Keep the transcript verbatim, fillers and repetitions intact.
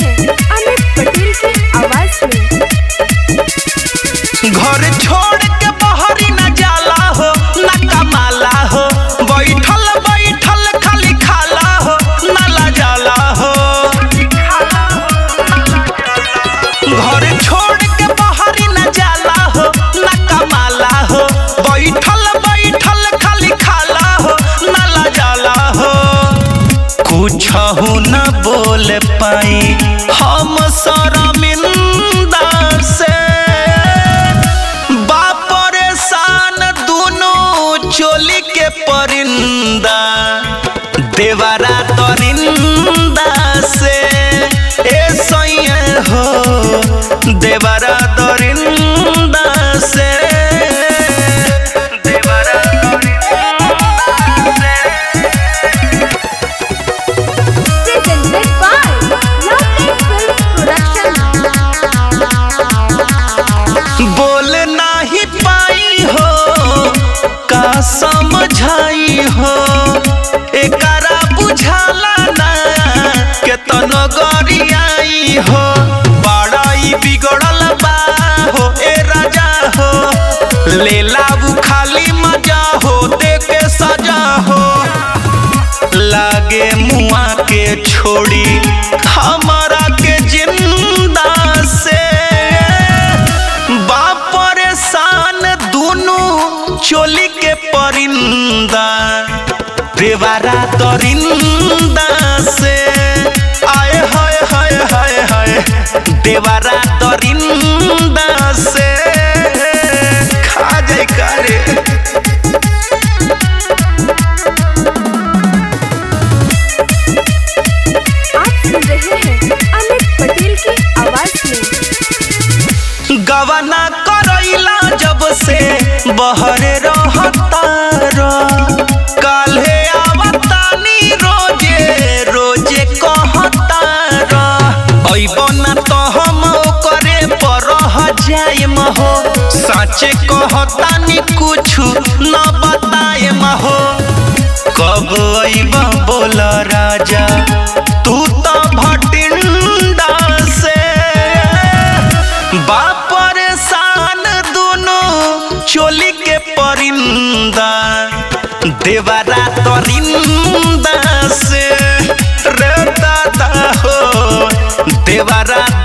हैं अमित पटेल की आवाज में। घर छोड़ के बहरी न जाला हो न कमाला हो, बैठल बैठल खाली खाला हो न ला जाला हो। घर छोड़ के बहरी न जाला हो न कमाला हो, बैठल बैठल खाली खाला हो न ला जाला हो। कुछ न बोल पाई हम शर्मिंदा से, चोली के परिंदा देवरा दरिंदा से। ए सैया हो देवरा दरिंदा से, देवरा दरिंदा से। Presented by Lovely Films Production। बोल नहीं पाई हो का समझाई हो, एकरा बुझाला ना के तनो गरियाई हो। बड़ाई बिगड़ल बा हो ए राजा हो, लेला बु खाली मजा हो दे के सजा हो। लागे मुआ के छोड़ी हमारा के जिंदा से, बा परेशान दोनों चोली के परिंदा देवरा दरिंदा से। आए हाय हाय हाय हाय देवरा दरिंदा से, खा जाए करे। आप सुन रहे हैं अमित पटेल की आवाज में। गवना करैला जब से बहरे रहता रो, काल्हे आवतानी रोजे रोजे कहता रो। अइबो ना तो हम ओकरे पर रह जाएम हो, साचे कहतानी कुछु न बताएम हो। कब अइबा बोल राजा तू तो भटिंडा से, बा परेशान दोनों चोली के परिंदा देवरा दरिंदा से। रे दादा हो देवरा